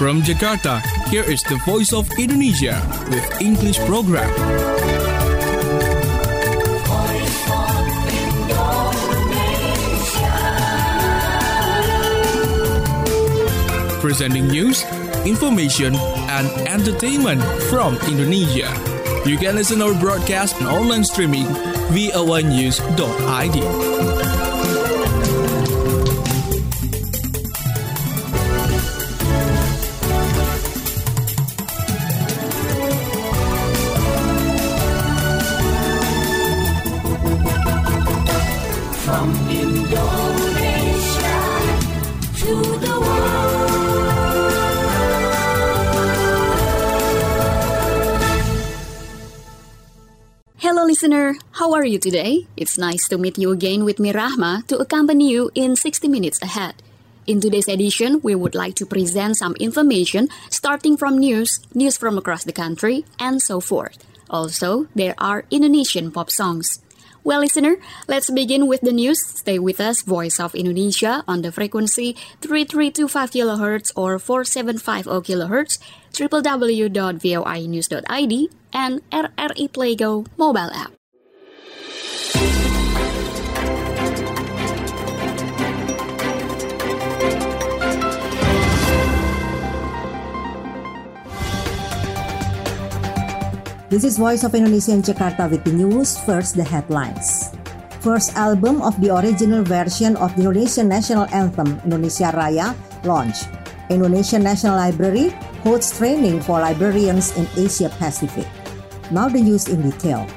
From Jakarta, here is the Voice of Indonesia with English program. Presenting news, information, and entertainment from Indonesia. You can listen our broadcast and online streaming via voanews.id. From Indonesia to the world. Hello listener, how are you today? It's nice to meet you again with me Rahma to accompany you in 60 minutes ahead. In today's edition, we would like to present some information starting from news from across the country, and so forth. Also, there are Indonesian pop songs. Well, listener, let's begin with the news. Stay with us, Voice of Indonesia, on the frequency 3325 kHz or 4750 kHz, www.voinews.id, and RRI Playgo mobile app. This is Voice of Indonesia in Jakarta with the news. First, the headlines. First album of the original version of the Indonesian national anthem, Indonesia Raya, launched. Indonesian National Library holds training for librarians in Asia Pacific. Now the news in detail.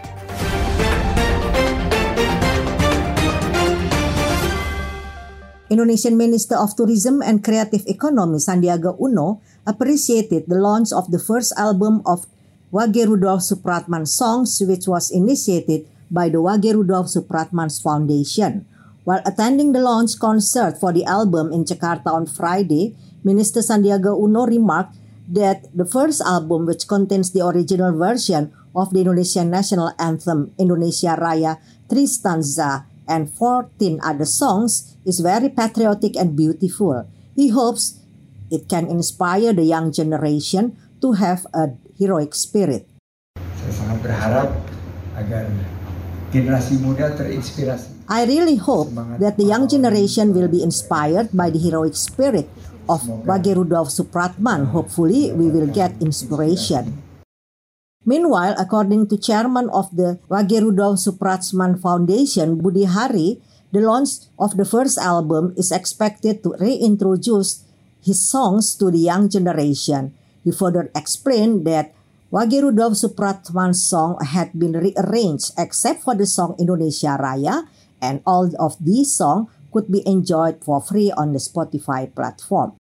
Indonesian Minister of Tourism and Creative Economy Sandiaga Uno appreciated the launch of the first album of Wage Rudolf Supratman songs, which was initiated by the Wage Rudolf Supratman Foundation. While attending the launch concert for the album in Jakarta on Friday, Minister Sandiaga Uno remarked that the first album, which contains the original version of the Indonesian national anthem, Indonesia Raya, 3 stanza and 14 other songs, is very patriotic and beautiful. He hopes it can inspire the young generation to have a heroic spirit. Saya sangat berharap agar generasi muda terinspirasi. I really hope that the young generation will be inspired by the heroic spirit of Wage Rudolf Supratman. Hopefully, we will get inspiration. Meanwhile, according to chairman of the Wage Rudolf Supratman Foundation, Budi Hari, the launch of the first album is expected to reintroduce his songs to the young generation. He further explained that Wage Rudolf Supratman's song had been rearranged except for the song Indonesia Raya, and all of these songs could be enjoyed for free on the Spotify platform.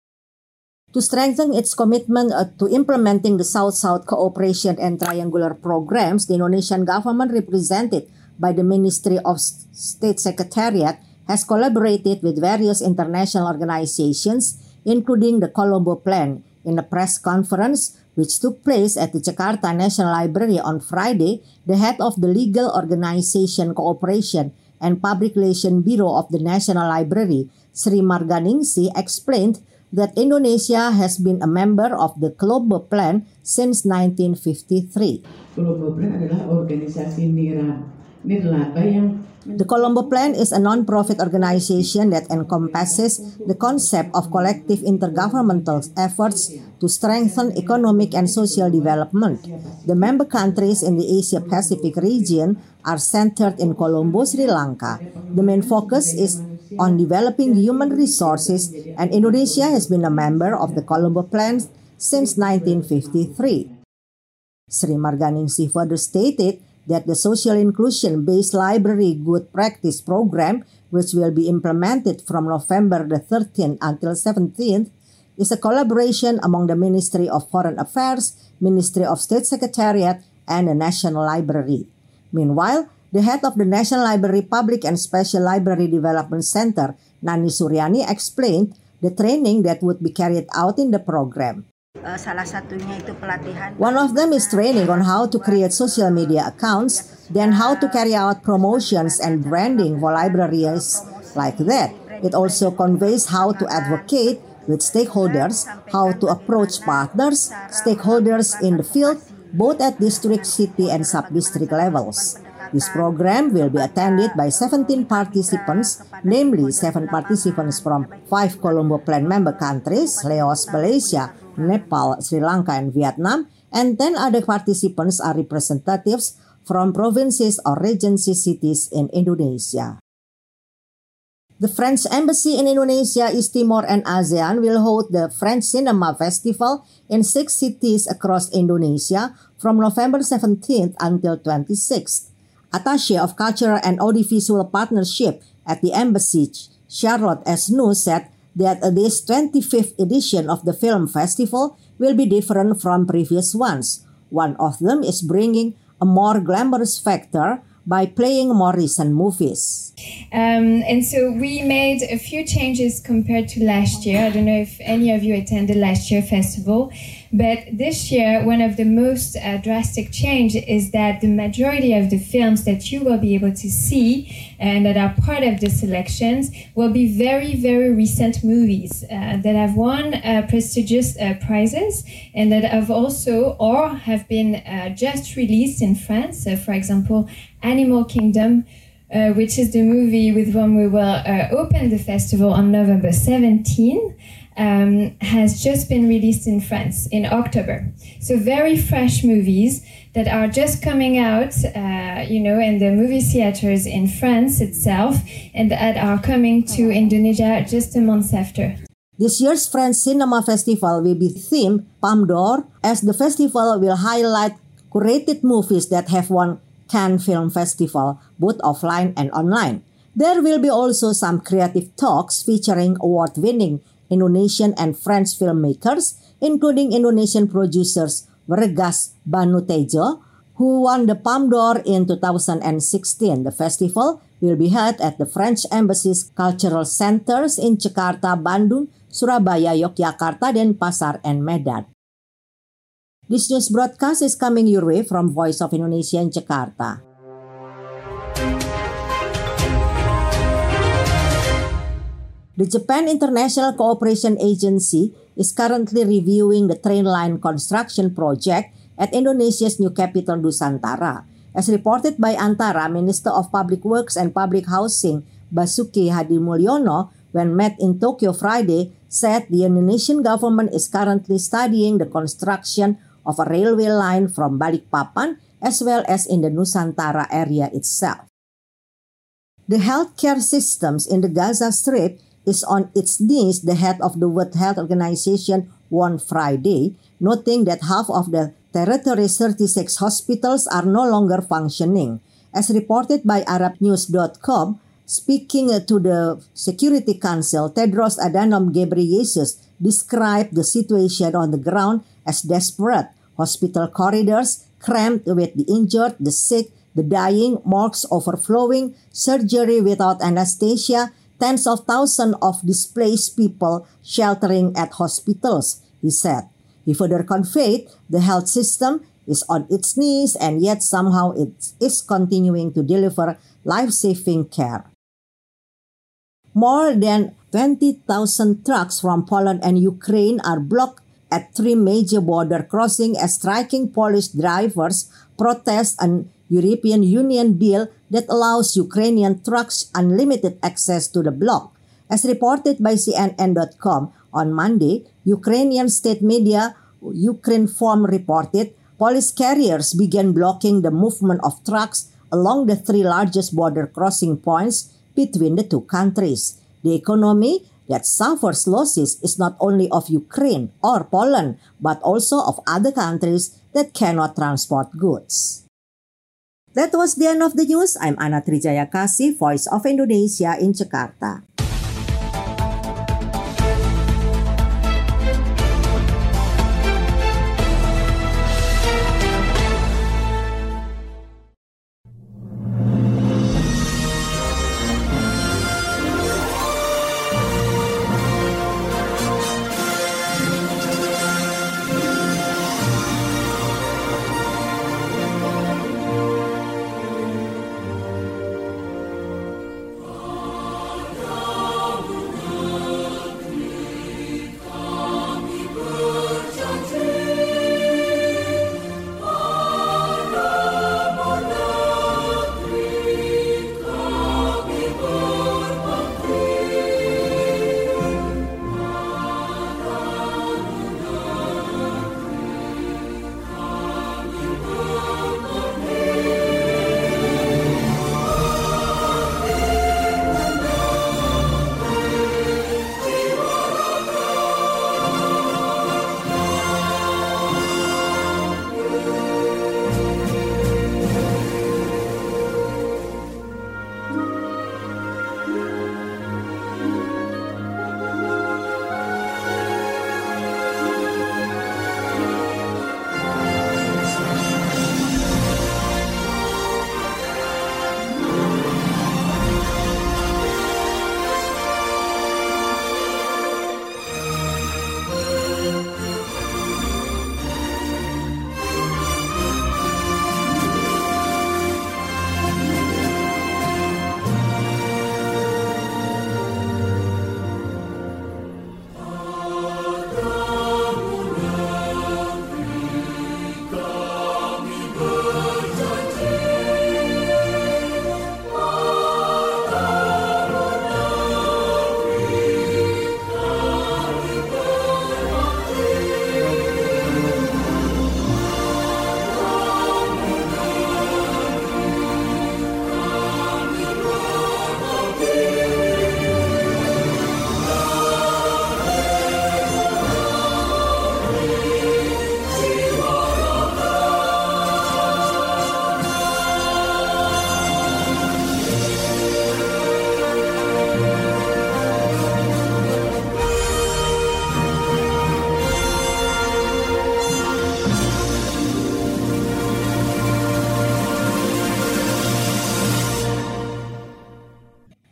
To strengthen its commitment to implementing the South-South cooperation and triangular programs, the Indonesian government, represented by the Ministry of State Secretariat, has collaborated with various international organizations, including the Colombo Plan. In a press conference which took place at the Jakarta National Library on Friday, the head of the Legal Organization Cooperation and Public Relations Bureau of the National Library, Sri Marganingsih, explained that Indonesia has been a member of the Colombo Plan since 1953. Colombo Plan adalah organisasi nirlaba yang The Colombo Plan is a non-profit organization that encompasses the concept of collective intergovernmental efforts to strengthen economic and social development. The member countries in the Asia-Pacific region are centered in Colombo, Sri Lanka. The main focus is on developing human resources, and Indonesia has been a member of the Colombo Plan since 1953. Sri Marganingsih further stated that the social inclusion-based library good practice program, which will be implemented from November the 13th until 17th, is a collaboration among the Ministry of Foreign Affairs, Ministry of State Secretariat, and the National Library. Meanwhile, the head of the National Library Public and Special Library Development Center, Nani Suryani, explained the training that would be carried out in the program. Salah satunya itu pelatihan. One of them is training on how to create social media accounts, then how to carry out promotions and branding for libraries like that. It also conveys how to advocate with stakeholders how to approach partners, stakeholders in the field, both at district, city, and sub-district levels. This program will be attended by 17 participants, namely 7 participants from 5 Colombo Plan member countries, Laos, Malaysia, Nepal, Sri Lanka, and Vietnam, and 10 other participants are representatives from provinces or regency cities in Indonesia. The French Embassy in Indonesia, East Timor, and ASEAN will hold the French Cinema Festival in 6 cities across Indonesia from November 17th until 26th. Attaché of Cultural and Audiovisual Partnership at the Embassy, Charlotte S. Nu, said that this 25th edition of the film festival will be different from previous ones. One of them is bringing a more glamorous factor by playing more recent movies. And so we made a few changes compared to last year. I don't know if any of you attended last year's festival, but this year one of the most drastic change is that the majority of the films that you will be able to see and that are part of the selections will be very, very recent movies that have won prestigious prizes and that have also or have been just released in France. For example, Animal Kingdom, which is the movie with whom we will open the festival on November 17, has just been released in France in October. So very fresh movies that are just coming out, in the movie theaters in France itself, and that are coming to Indonesia just a month after. This year's French Cinema Festival will be themed Palme d'Or, as the festival will highlight curated movies that have won Cannes Film Festival, both offline and online. There will be also some creative talks featuring award-winning Indonesian and French filmmakers, including Indonesian producers Vergas Banu Tejo, who won the Palme d'Or in 2016. The festival will be held at the French Embassy's cultural centers in Jakarta, Bandung, Surabaya, Yogyakarta, Denpasar, and Medan. This news broadcast is coming your way from Voice of Indonesia in Jakarta. The Japan International Cooperation Agency is currently reviewing the train line construction project at Indonesia's new capital Nusantara. As reported by Antara, Minister of Public Works and Public Housing Basuki Hadimulyono, when met in Tokyo Friday, said the Indonesian government is currently studying the construction of a railway line from Balikpapan as well as in the Nusantara area itself. The healthcare systems in the Gaza Strip is on its knees, the head of the World Health Organization warned Friday, noting that half of the territory's 36 hospitals are no longer functioning. As reported by ArabNews.com, speaking to the Security Council, Tedros Adhanom Ghebreyesus described the situation on the ground as desperate. Hospital corridors crammed with the injured, the sick, the dying, morgues overflowing, surgery without anesthesia, tens of thousands of displaced people sheltering at hospitals, he said. He further conveyed the health system is on its knees and yet somehow it is continuing to deliver life-saving care. More than 20,000 trucks from Poland and Ukraine are blocked at 3 major border crossings as striking Polish drivers protest an European Union bill that allows Ukrainian trucks unlimited access to the bloc. As reported by CNN.com on Monday, Ukrainian state media Ukrinform reported Polish carriers began blocking the movement of trucks along the 3 largest border crossing points between the two countries. The economy that suffers losses is not only of Ukraine or Poland, but also of other countries that cannot transport goods. That was the end of the news. I'm Ana Trijaya Kasih, Voice of Indonesia in Jakarta.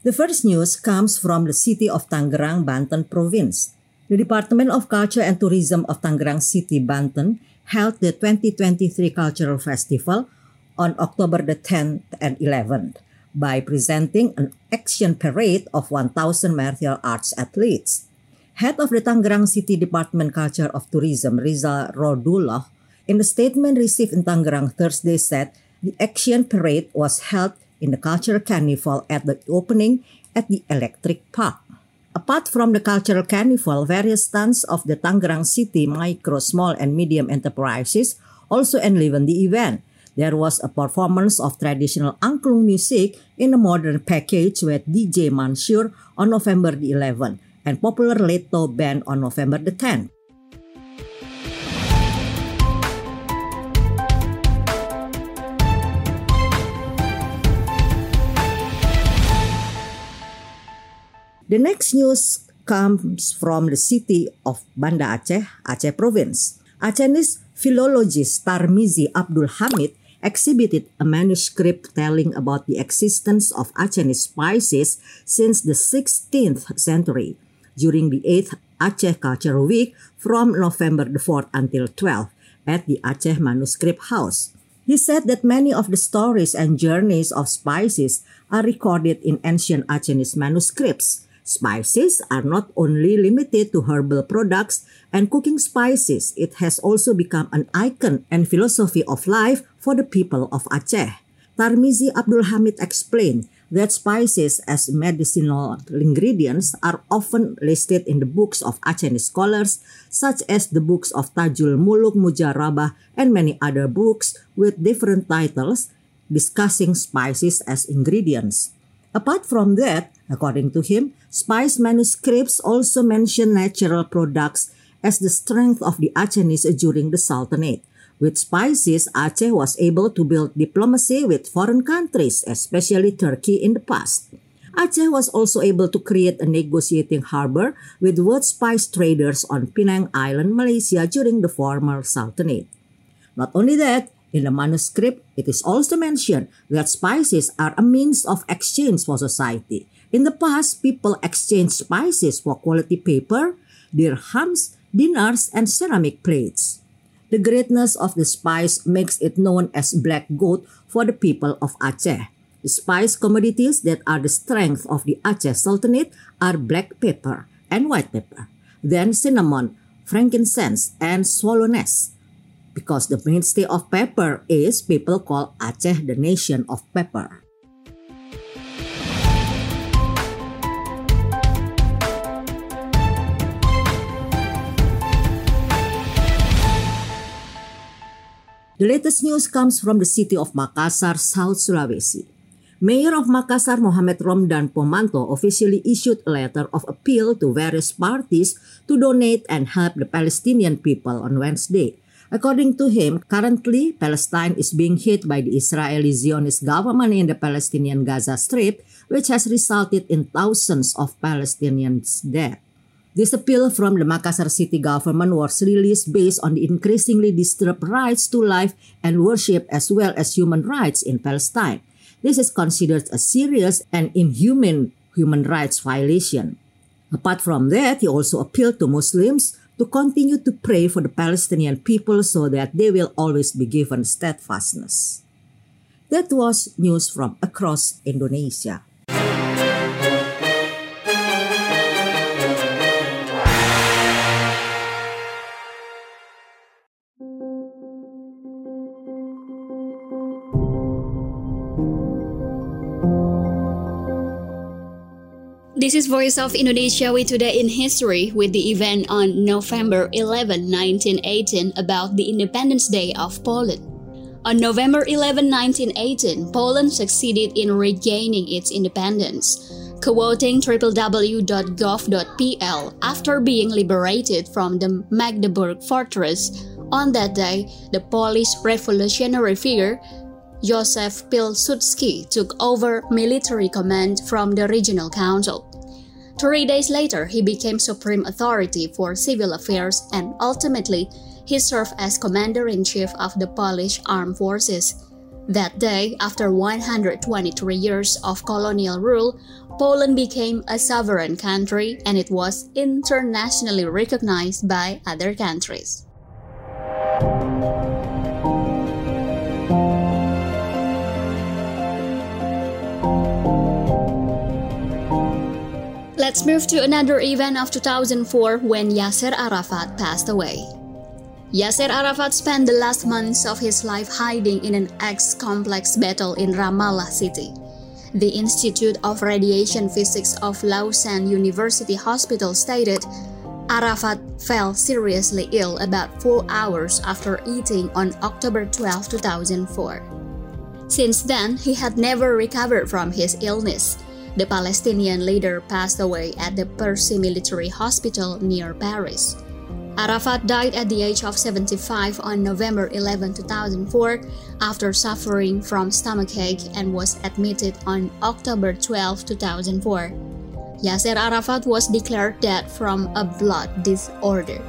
The first news comes from the city of Tangerang, Banten Province. The Department of Culture and Tourism of Tangerang City, Banten, held the 2023 Cultural Festival on October the 10th and 11th by presenting an action parade of 1,000 martial arts athletes. Head of the Tangerang City Department Culture of Tourism, Rizal Rodullah, in the statement received in Tangerang Thursday said the action parade was held in the Cultural Carnival at the opening at the Electric Park. Apart from the Cultural Carnival, various stands of the Tangerang City micro, small, and medium enterprises also enlivened the event. There was a performance of traditional angklung music in a modern package with DJ Mansur on November the 11th and popular Leto band on November the 10th. The next news comes from the city of Banda Aceh, Aceh Province. Acehnese philologist Tarmizi Abdul Hamid exhibited a manuscript telling about the existence of Acehnese spices since the 16th century during the 8th Aceh Cultural Week from November the 4th until 12th at the Aceh Manuscript House. He said that many of the stories and journeys of spices are recorded in ancient Acehnese manuscripts. Spices are not only limited to herbal products and cooking spices, it has also become an icon and philosophy of life for the people of Aceh. Tarmizi Abdul Hamid explained that spices as medicinal ingredients are often listed in the books of Acehnese scholars, such as the books of Tajul Muluk Mujarrabah and many other books with different titles discussing spices as ingredients. Apart from that, according to him, spice manuscripts also mention natural products as the strength of the Acehnese during the Sultanate. With spices, Aceh was able to build diplomacy with foreign countries, especially Turkey in the past. Aceh was also able to create a negotiating harbor with wood spice traders on Penang Island, Malaysia during the former Sultanate. Not only that, in the manuscript, it is also mentioned that spices are a means of exchange for society. In the past, people exchanged spices for quality paper, dirhams, dinars, and ceramic plates. The greatness of the spice makes it known as black gold for the people of Aceh. The spice commodities that are the strength of the Aceh Sultanate are black pepper and white pepper, then cinnamon, frankincense, and swallowness. Because the mainstay of pepper is, people call Aceh the nation of pepper. The latest news comes from the city of Makassar, South Sulawesi. Mayor of Makassar, Mohamed Romdan Pomanto, officially issued a letter of appeal to various parties to donate and help the Palestinian people on Wednesday. According to him, currently Palestine is being hit by the Israeli Zionist government in the Palestinian Gaza Strip, which has resulted in thousands of Palestinians dead. This appeal from the Makassar city government was released based on the increasingly disturbed rights to life and worship as well as human rights in Palestine. This is considered a serious and inhumane human rights violation. Apart from that, he also appealed to Muslims to continue to pray for the Palestinian people so that they will always be given steadfastness. That was news from across Indonesia. This is Voice of Indonesia with Today in History with the event on November 11, 1918 about the Independence Day of Poland. On November 11, 1918, Poland succeeded in regaining its independence. Quoting www.gov.pl, after being liberated from the Magdeburg Fortress, on that day, the Polish revolutionary figure Józef Pilsudski took over military command from the Regional Council. 3 days later, he became supreme authority for civil affairs and ultimately he served as commander-in-chief of the Polish armed forces. That day, after 123 years of colonial rule, Poland became a sovereign country and it was internationally recognized by other countries. Let's move to another event of 2004 when Yasser Arafat passed away. Yasser Arafat spent the last months of his life hiding in an X-complex battle in Ramallah city. The Institute of Radiation Physics of Lausanne University Hospital stated Arafat fell seriously ill about 4 hours after eating on October 12, 2004. Since then, he had never recovered from his illness. The Palestinian leader passed away at the Percy Military Hospital near Paris. Arafat died at the age of 75 on November 11, 2004 after suffering from stomachache and was admitted on October 12, 2004. Yasser Arafat was declared dead from a blood disorder.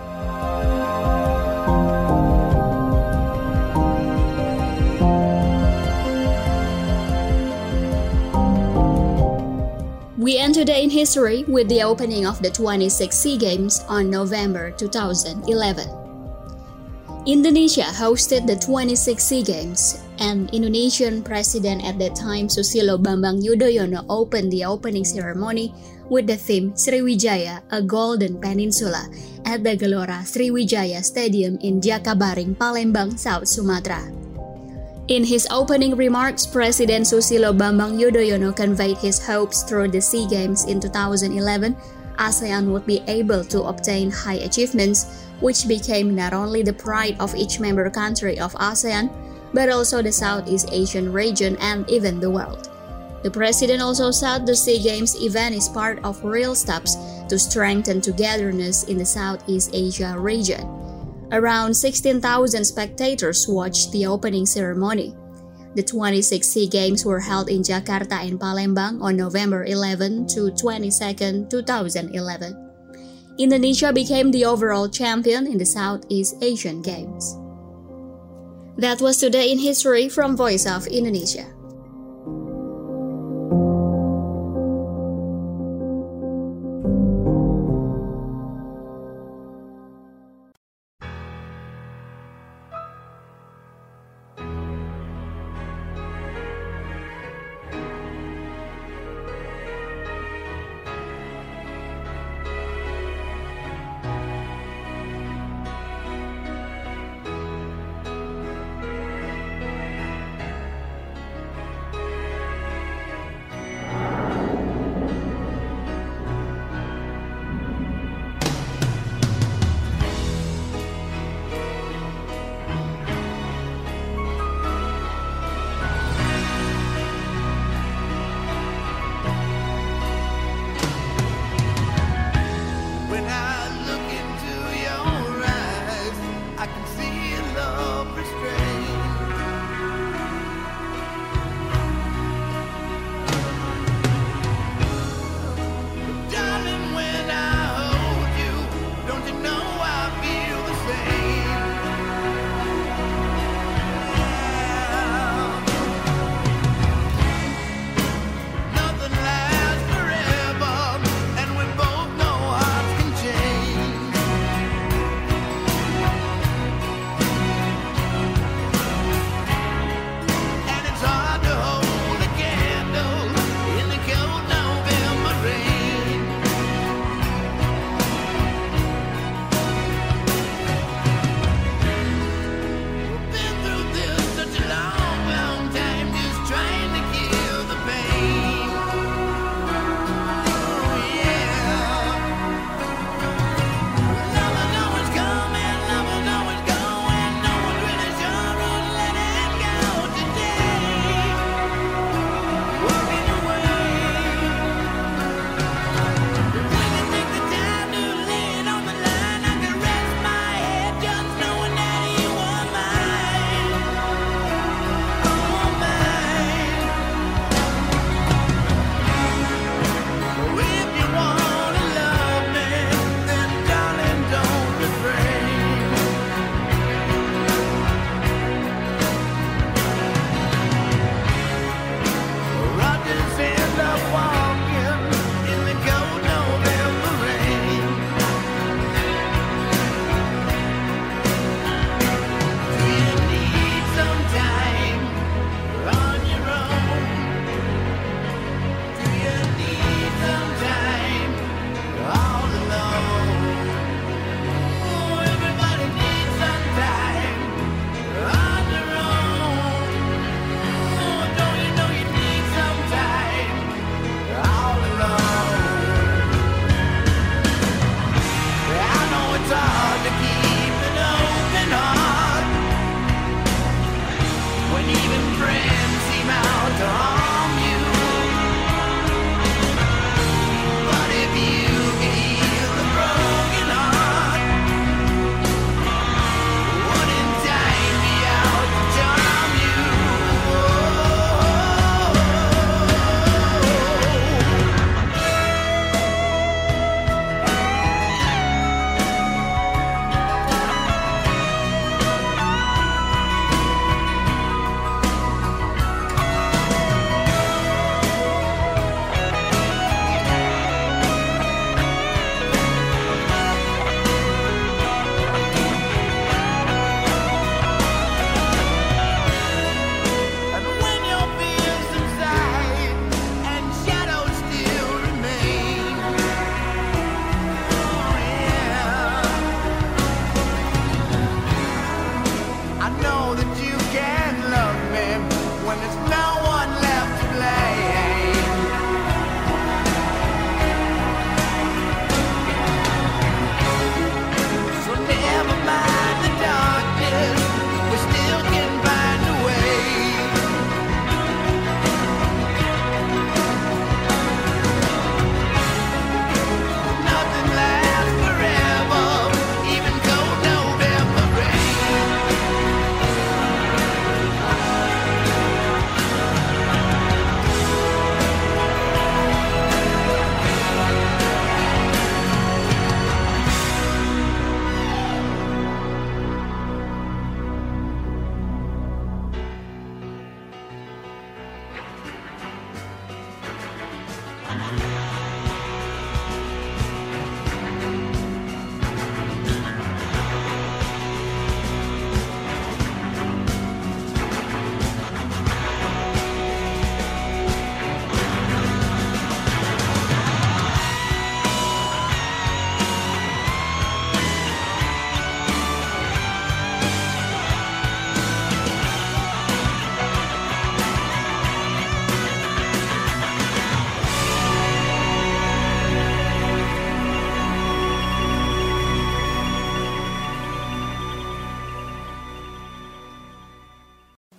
We end today in history with the opening of the 26 SEA Games on November 2011. Indonesia hosted the 26 SEA Games, and Indonesian President at that time Susilo Bambang Yudhoyono opened the opening ceremony with the theme Sriwijaya, a Golden Peninsula, at the Gelora Sriwijaya Stadium in Jakabaring, Palembang, South Sumatra. In his opening remarks, President Susilo Bambang Yudhoyono conveyed his hopes through the SEA Games in 2011, ASEAN would be able to obtain high achievements, which became not only the pride of each member country of ASEAN, but also the Southeast Asian region and even the world. The president also said the SEA Games event is part of real steps to strengthen togetherness in the Southeast Asia region. Around 16,000 spectators watched the opening ceremony. The 26 SEA Games were held in Jakarta and Palembang on November 11 to 22, 2011. Indonesia became the overall champion in the Southeast Asian Games. That was Today in History from Voice of Indonesia.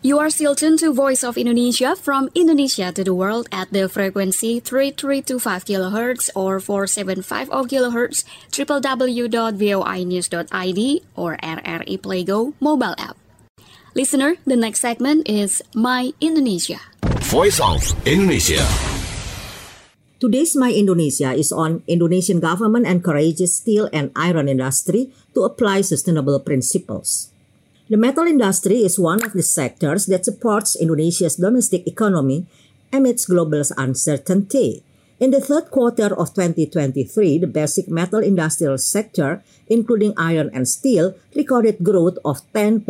You are still tuned to Voice of Indonesia from Indonesia to the world at the frequency 3325 kHz or 4750 kHz, www.voinews.id or RRI Playgo mobile app. Listener, the next segment is My Indonesia. Voice of Indonesia. Today's My Indonesia is on Indonesian government encourages steel and iron industry to apply sustainable principles. The metal industry is one of the sectors that supports Indonesia's domestic economy amidst global uncertainty. In the third quarter of 2023, the basic metal industrial sector, including iron and steel, recorded growth of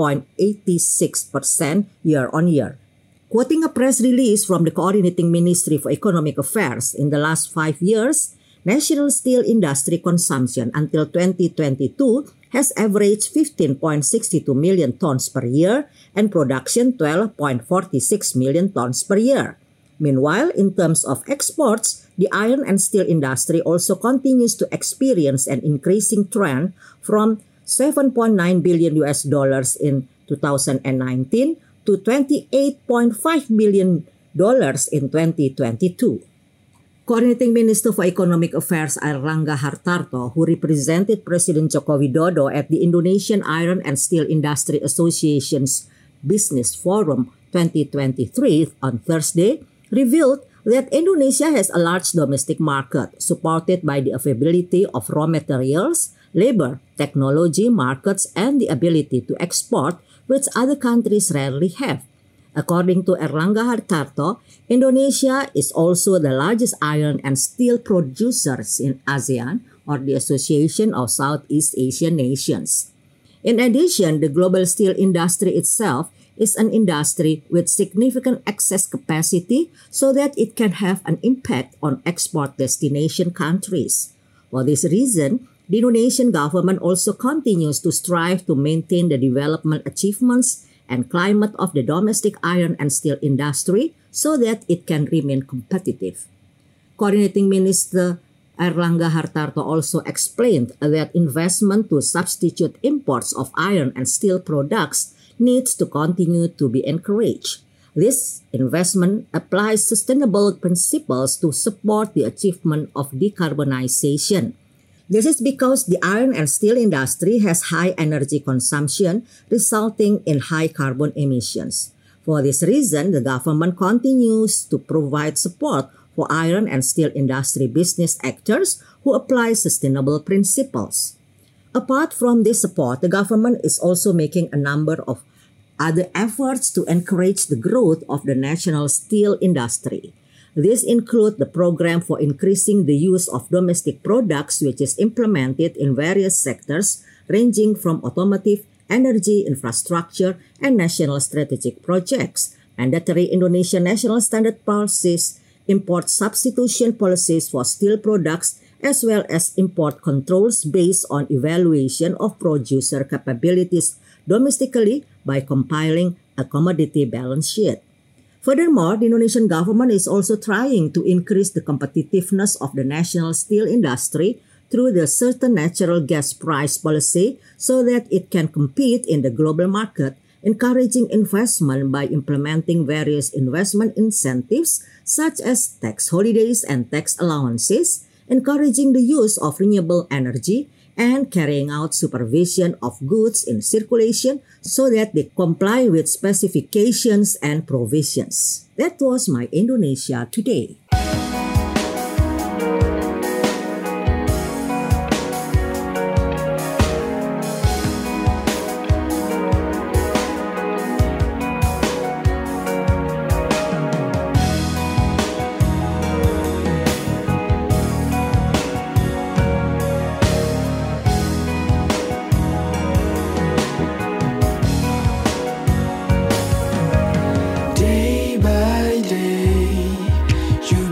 10.86% year-on-year. Quoting a press release from the Coordinating Ministry for Economic Affairs, in the last 5 years, national steel industry consumption until 2022 has averaged 15.62 million tons per year and production 12.46 million tons per year. Meanwhile, in terms of exports, the iron and steel industry also continues to experience an increasing trend from $7.9 billion in 2019 to $28.5 billion in 2022. Coordinating Minister for Economic Affairs Airlangga Hartarto, who represented President Joko Widodo at the Indonesian Iron and Steel Industry Association's Business Forum 2023 on Thursday, revealed that Indonesia has a large domestic market supported by the availability of raw materials, labor, technology, markets, and the ability to export, which other countries rarely have. According to Airlangga Hartarto, Indonesia is also the largest iron and steel producers in ASEAN, or the Association of Southeast Asian Nations. In addition, the global steel industry itself is an industry with significant excess capacity so that it can have an impact on export destination countries. For this reason, the Indonesian government also continues to strive to maintain the development achievements and climate of the domestic iron and steel industry so that it can remain competitive. Coordinating Minister Airlangga Hartarto also explained that investment to substitute imports of iron and steel products needs to continue to be encouraged. This investment applies sustainable principles to support the achievement of decarbonization. This is because the iron and steel industry has high energy consumption, resulting in high carbon emissions. For this reason, the government continues to provide support for iron and steel industry business actors who apply sustainable principles. Apart from this support, the government is also making a number of other efforts to encourage the growth of the national steel industry. These include the program for increasing the use of domestic products, which is implemented in various sectors ranging from automotive, energy, infrastructure, and national strategic projects, mandatory Indonesian national standard policies, import substitution policies for steel products, as well as import controls based on evaluation of producer capabilities domestically by compiling a commodity balance sheet. Furthermore, the Indonesian government is also trying to increase the competitiveness of the national steel industry through the certain natural gas price policy so that it can compete in the global market, encouraging investment by implementing various investment incentives such as tax holidays and tax allowances, encouraging the use of renewable energy, and carrying out supervision of goods in circulation so that they comply with specifications and provisions. That was My Indonesia Today. Day by day, you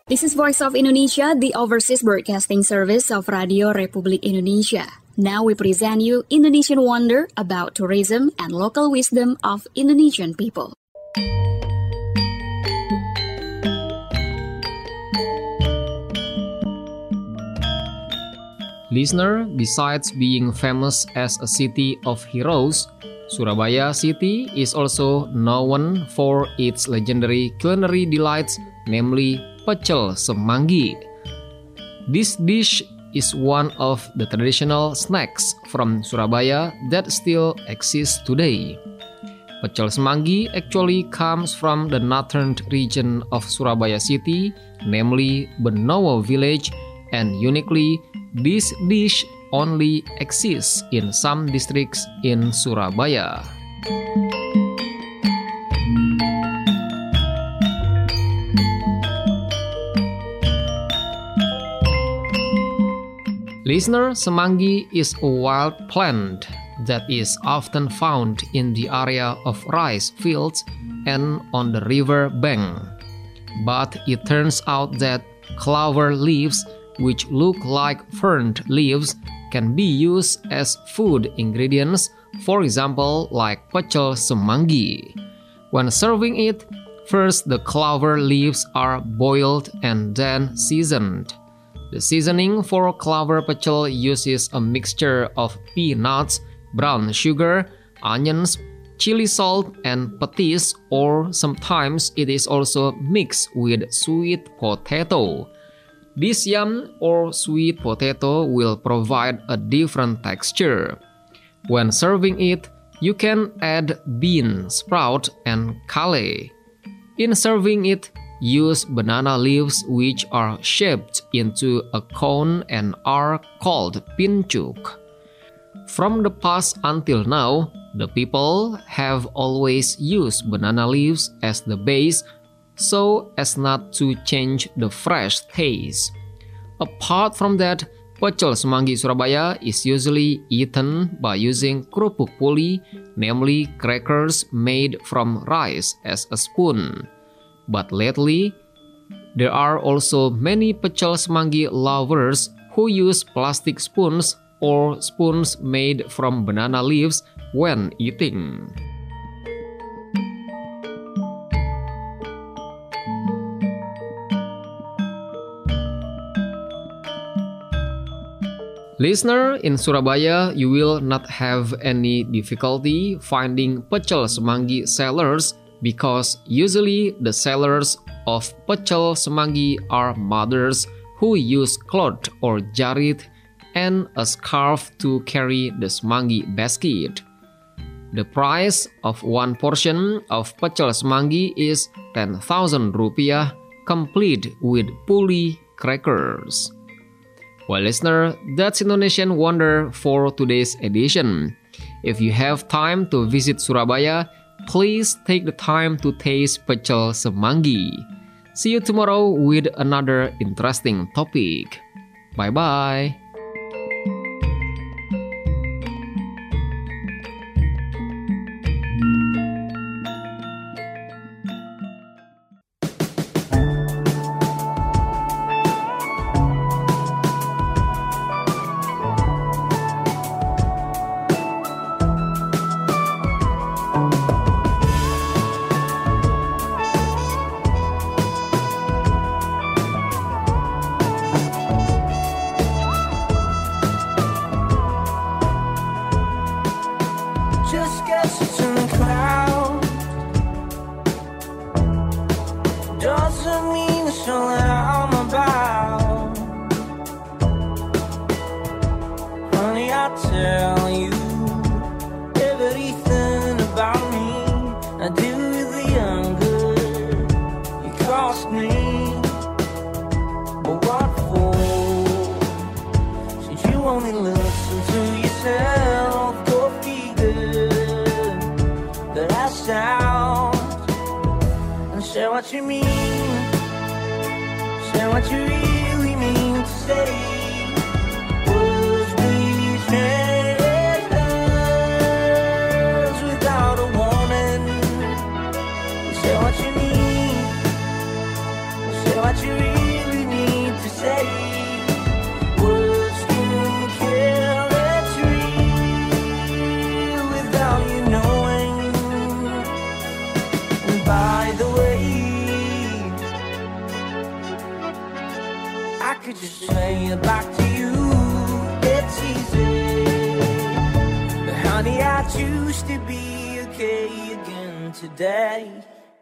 This is Voice of Indonesia, the overseas broadcasting service of Radio Republik Indonesia. Now we present you Indonesian Wonder about tourism and local wisdom of Indonesian people. Listener, besides being famous as a city of heroes, Surabaya city is also known for its legendary culinary delights, namely pecel semanggi. This dish is one of the traditional snacks from Surabaya that still exists today. Pecel semanggi actually comes from the northern region of Surabaya city, namely Benowo village, and uniquely, this dish only exists in some districts in Surabaya. Listener, semanggi is a wild plant that is often found in the area of rice fields and on the river bank. But it turns out that clover leaves, which look like fern leaves, can be used as food ingredients, for example, like pecel semanggi. When serving it, first the clover leaves are boiled and then seasoned. The seasoning for clover pecel uses a mixture of peanuts, brown sugar, onions, chili salt, and petis, or sometimes it is also mixed with sweet potato. This yam or sweet potato will provide a different texture. When serving it, you can add bean sprout and kale. In serving it, use banana leaves which are shaped into a cone and are called pincuk. From the past until now, the people have always used banana leaves as the base so as not to change the fresh taste. Apart from that, pecel semanggi Surabaya is usually eaten by using kerupuk puli, namely crackers made from rice, as a spoon. But lately, there are also many pecel semanggi lovers who use plastic spoons or spoons made from banana leaves when eating. Listener, in Surabaya, you will not have any difficulty finding pecel semanggi sellers because usually the sellers of pecel semanggi are mothers who use cloth or jarit and a scarf to carry the semanggi basket. The price of one portion of pecel semanggi is 10,000 rupiah, complete with puli crackers. Well, listener, that's Indonesian Wonder for today's edition. If you have time to visit Surabaya, please take the time to taste pecel semanggi. See you tomorrow with another interesting topic. Bye-bye. Just gets in the cloud. Doesn't mean it's all that I'm about. Honey, I tell you everything about me. I do with the younger. You cost me, but what for? Since you only listen to yourself. Sound and say what you mean, say what you really mean to say. Words betray us without a warning. Say what you mean, say what you really Honey, I choose to be okay again today.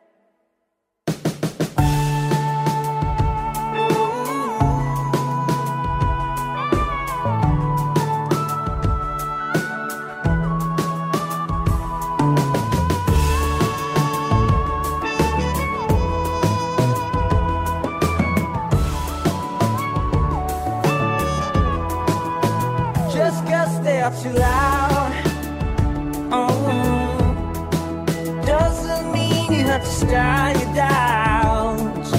Just 'cause they're too loud, doesn't mean you have to start your doubts.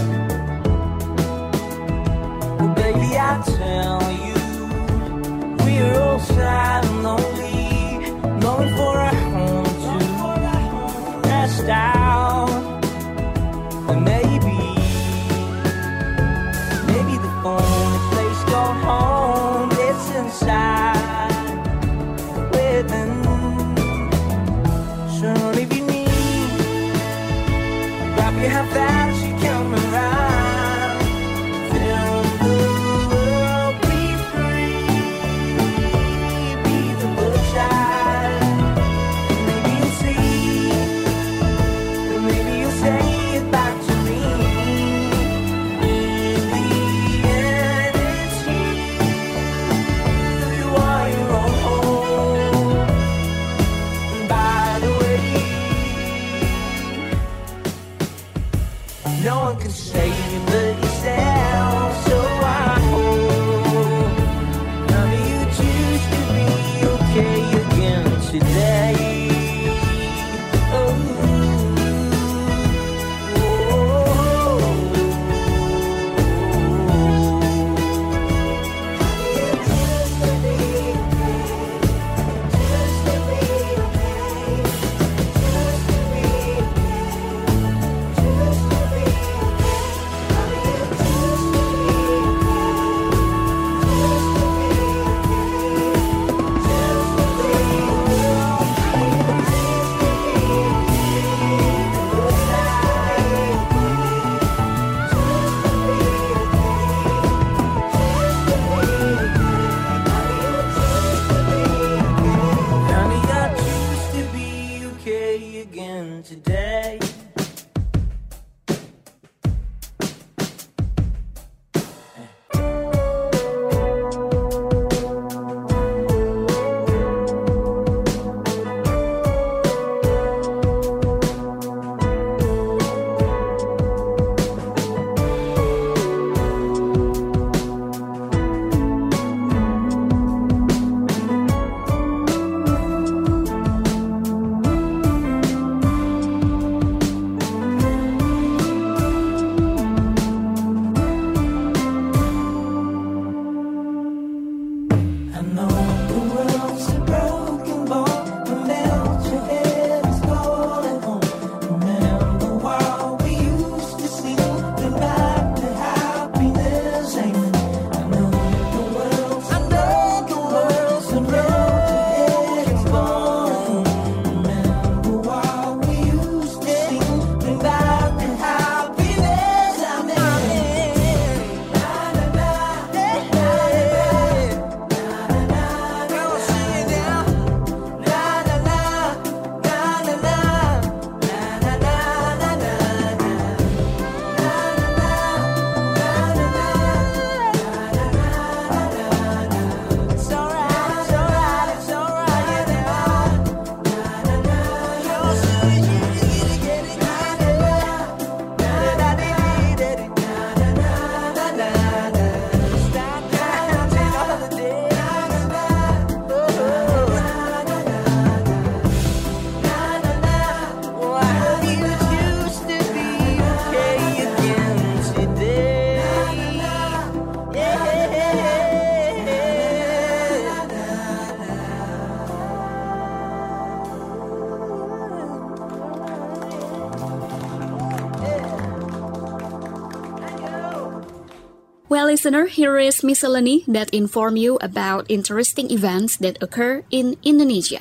Well, baby, I tell you, we're all sad and lonely, longing for a home to rest out. And maybe the only place called home is inside within. So if you need, wrap your hand fast, you come around. Feel the world be free, be the little child. Maybe you'll see, maybe you'll say it back to me. In the end, it's you are your own home. By the way, no one can save you but yourself. So I hope, honey, you choose to be okay again today. Honey, I choose to be okay again today. I know the world's a broken ball, and melt your head is falling home. Remember what we used to sing, the back to happiness, amen. I know the world's a broken ball, and melt your head is falling home. Remember what we used to sing, the back to happiness, amen. It's alright, it's alright, it's alright, stop counting all the days. Why do you choose to be okay again today? Well, listener, here is miscellany that inform you about interesting events that occur in Indonesia.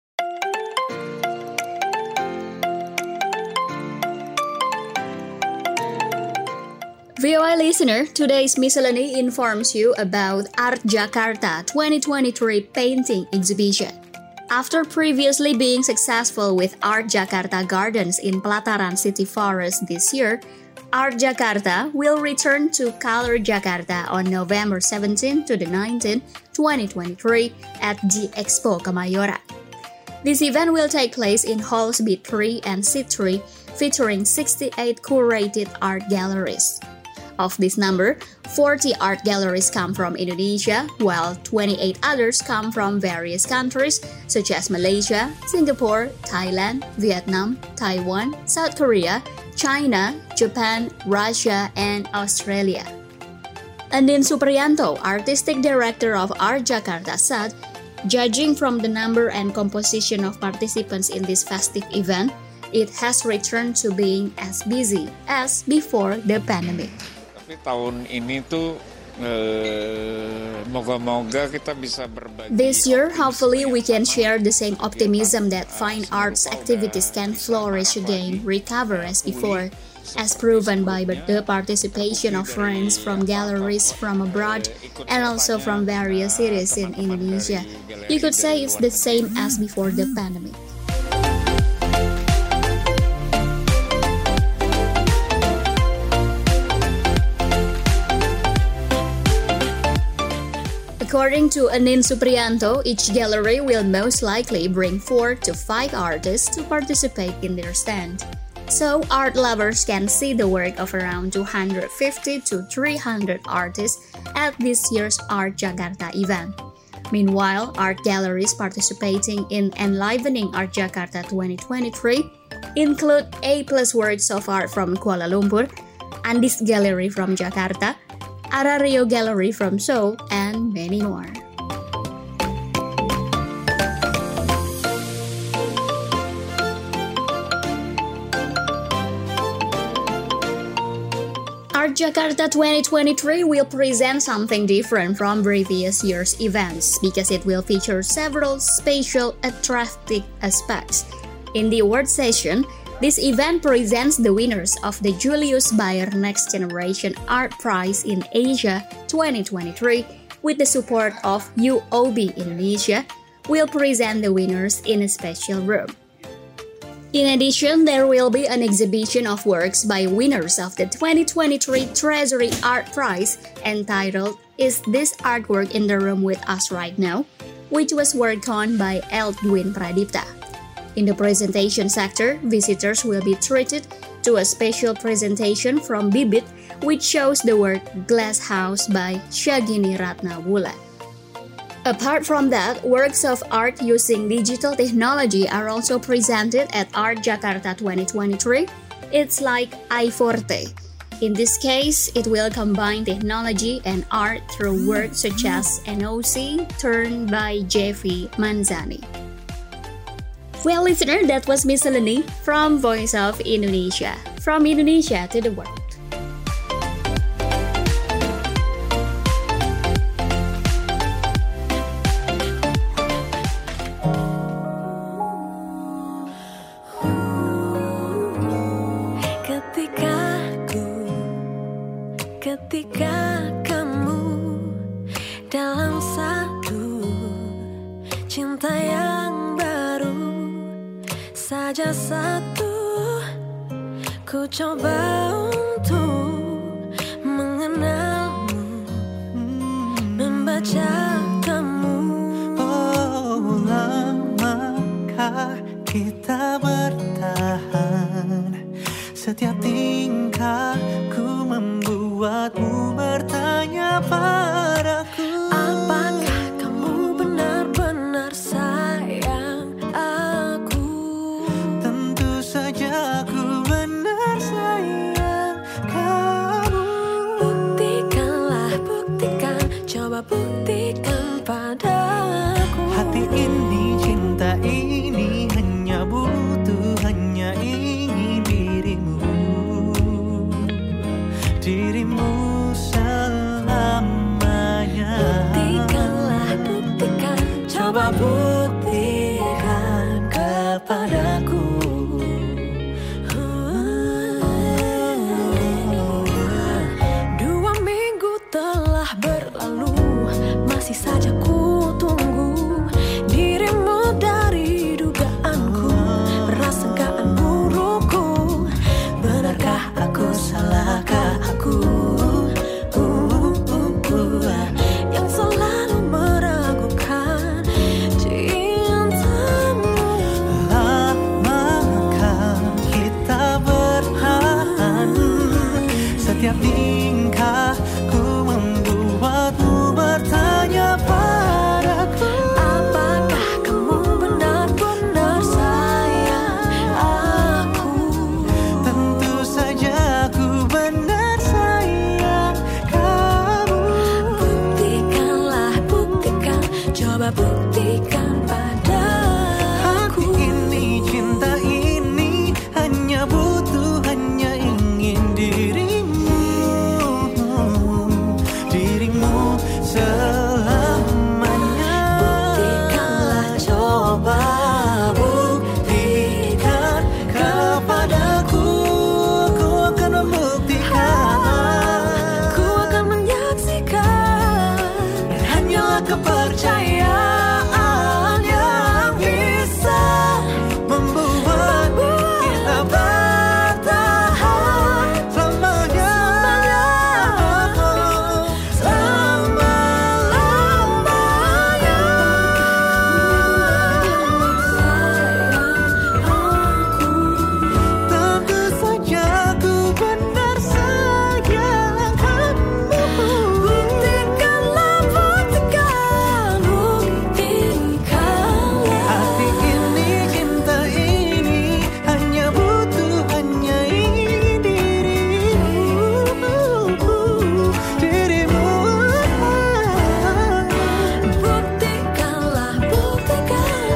VOA listener, today's miscellany informs you about Art Jakarta 2023 painting exhibition. After previously being successful with Art Jakarta Gardens in Pelataran City Forest this year, Art Jakarta will return to Color Jakarta on November 17 to the 19th, 2023 at the Expo Kemayoran. This event will take place in halls B3 and C3, featuring 68 curated art galleries. Of this number, 40 art galleries come from Indonesia, while 28 others come from various countries such as Malaysia, Singapore, Thailand, Vietnam, Taiwan, South Korea, China, Japan, Russia, and Australia. Andin Supriyanto, Artistic Director of Art Jakarta, said, judging from the number and composition of participants in this festive event, it has returned to being as busy as before the pandemic. Tahun ini tuh moga-moga kita bisa berbagi. This year, hopefully we can share the same optimism that fine arts activities can flourish again, recover as before, as proven by the participation of friends from galleries from abroad and also from various cities in Indonesia. You could say it's the same as before the pandemic. According to Andin Supriyanto, each gallery will most likely bring 4 to 5 artists to participate in their stand. So, art lovers can see the work of around 250 to 300 artists at this year's Art Jakarta event. Meanwhile, art galleries participating in Enlivening Art Jakarta 2023 include A+ Works of Art from Kuala Lumpur, Andis Gallery from Jakarta, Arario Gallery from Seoul, and many more. Art Jakarta 2023 will present something different from previous year's events because it will feature several special attractive aspects. In the award session, this event presents the winners of the Julius Baer Next Generation Art Prize in Asia 2023 with the support of UOB Indonesia, will present the winners in a special room. In addition, there will be an exhibition of works by winners of the 2023 Treasury Art Prize entitled Is This Artwork in the Room with Us Right Now?, which was worked on by Eldwin Pradipta. In the presentation sector, visitors will be treated to a special presentation from Bibit, which shows the work Glass House by Syagini Ratnawula. Apart from that, works of art using digital technology are also presented at Art Jakarta 2023. It's like iForte. In this case, it will combine technology and art through work such as NOC, Turn by J.V. Manzani. Well, listener, that was Miscellany from Voice of Indonesia. From Indonesia to the world. Ketika kamu dalam satu cinta yang baru saja satu, ku coba untuk mengenalmu, membaca kamu. Oh, lamakah kita bertahan? Setiap tingkahku membuatmu bertanya padaku, apakah kamu benar-benar sayang aku? Tentu saja aku benar sayang kamu. Buktikanlah, buktikan, coba buktikan padaku. Hati ini, cinta ini hanya butuh, hanya ingin dirimu selamanya. Buktikanlah, buktikan, coba buktikan kepadaku. Dua minggu telah berlalu, masih saja ku tunggu dirimu dari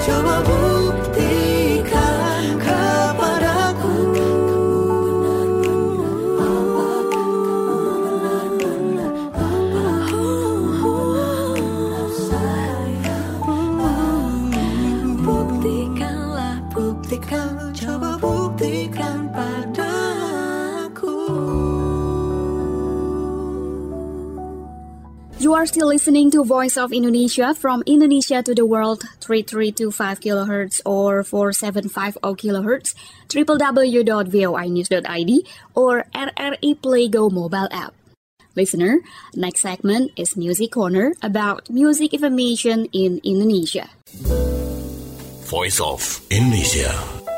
coba buktikan kepadaku. Buktikanlah, buktikan, coba buktikan padaku. You are still listening to Voice of Indonesia from Indonesia to the World, 3325 kHz or 4750 kHz, www.voinews.id or RRI Play Go mobile app. Listener, next segment is Music Corner about music information in Indonesia. Voice of Indonesia.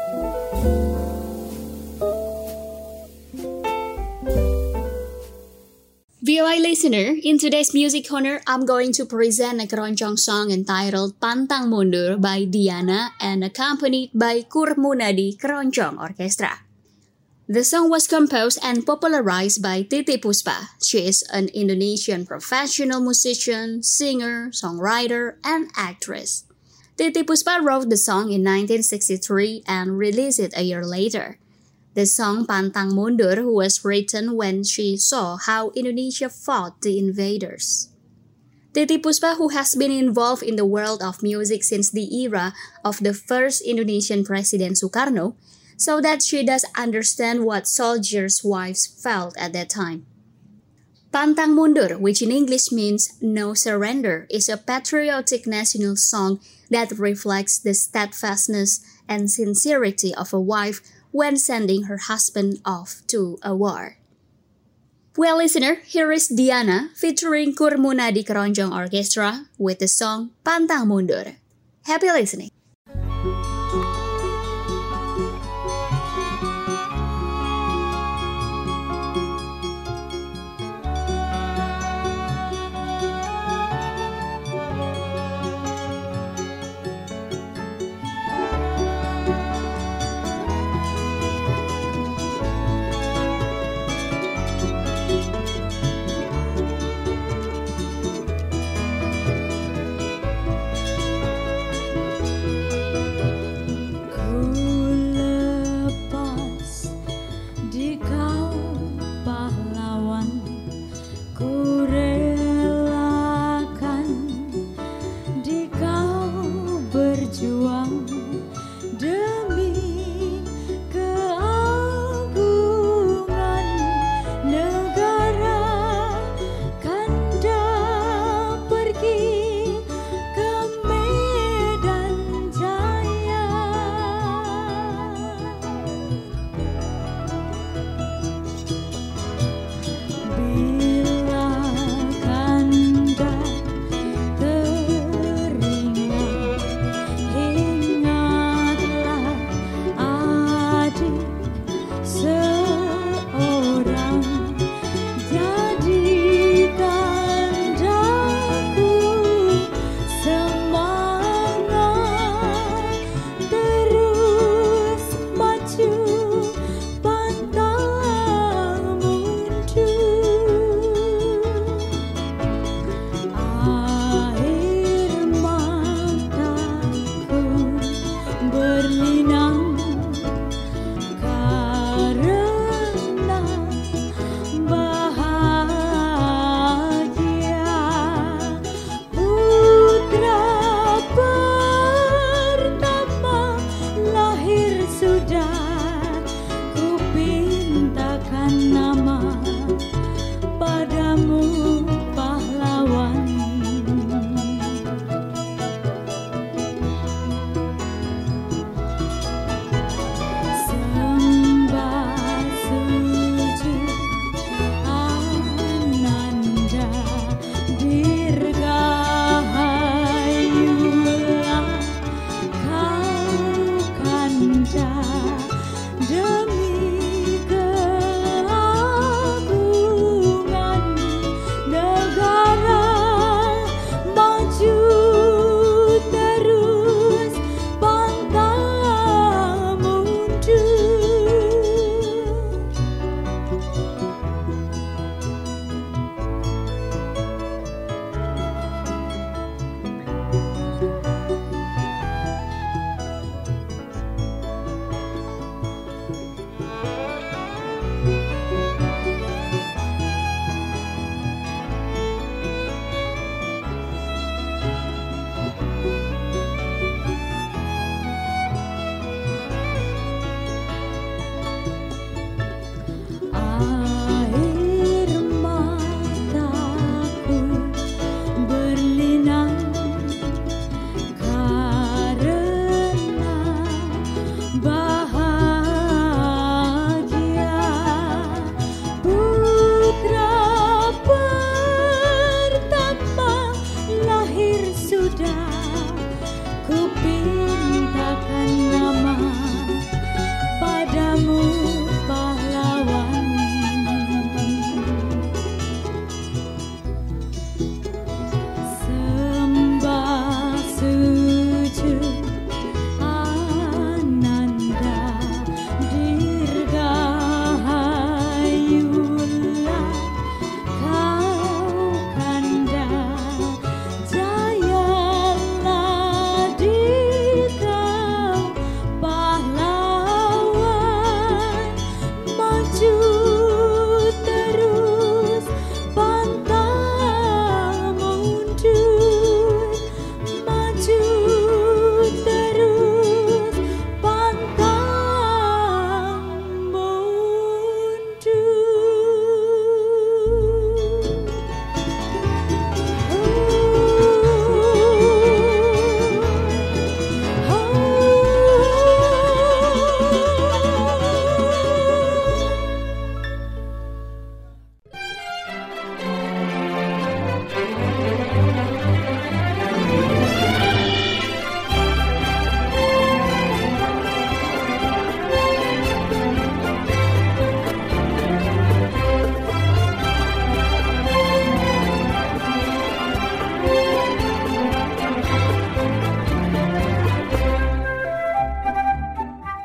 VOA listener, in today's Music Corner, I'm going to present a keroncong song entitled Pantang Mundur by Diana and accompanied by Kurmunadi Keroncong Orchestra. The song was composed and popularized by Titiek Puspa. She is an Indonesian professional musician, singer, songwriter, and actress. Titiek Puspa wrote the song in 1963 and released it a year later. The song Pantang Mundur was written when she saw how Indonesia fought the invaders. Titiek Puspa, who has been involved in the world of music since the era of the first Indonesian President Sukarno, so that she does understand what soldiers' wives felt at that time. Pantang Mundur, which in English means no surrender, is a patriotic national song that reflects the steadfastness and sincerity of a wife when sending her husband off to a war. Well, listener, here is Diana featuring Kurmunadi Keroncong Orchestra with the song Pantang Mundur. Happy listening. Hingga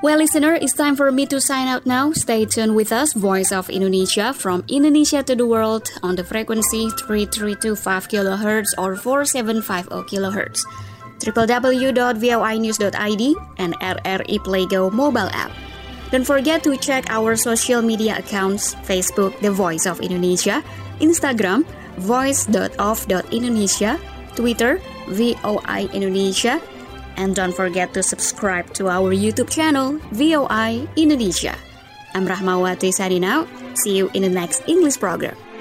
Well, listener, it's time for me to sign out now. Stay tuned with us, Voice of Indonesia, from Indonesia to the world on the frequency 3325 kHz or 4750 kHz. www.voinews.id and RRI Playgo mobile app. Don't forget to check our social media accounts, Facebook, The Voice of Indonesia, Instagram, voice.of.indonesia, Twitter, VOI Indonesia, and don't forget to subscribe to our YouTube channel, VOI Indonesia. I'm Rahmawati signing out. See you in the next English program.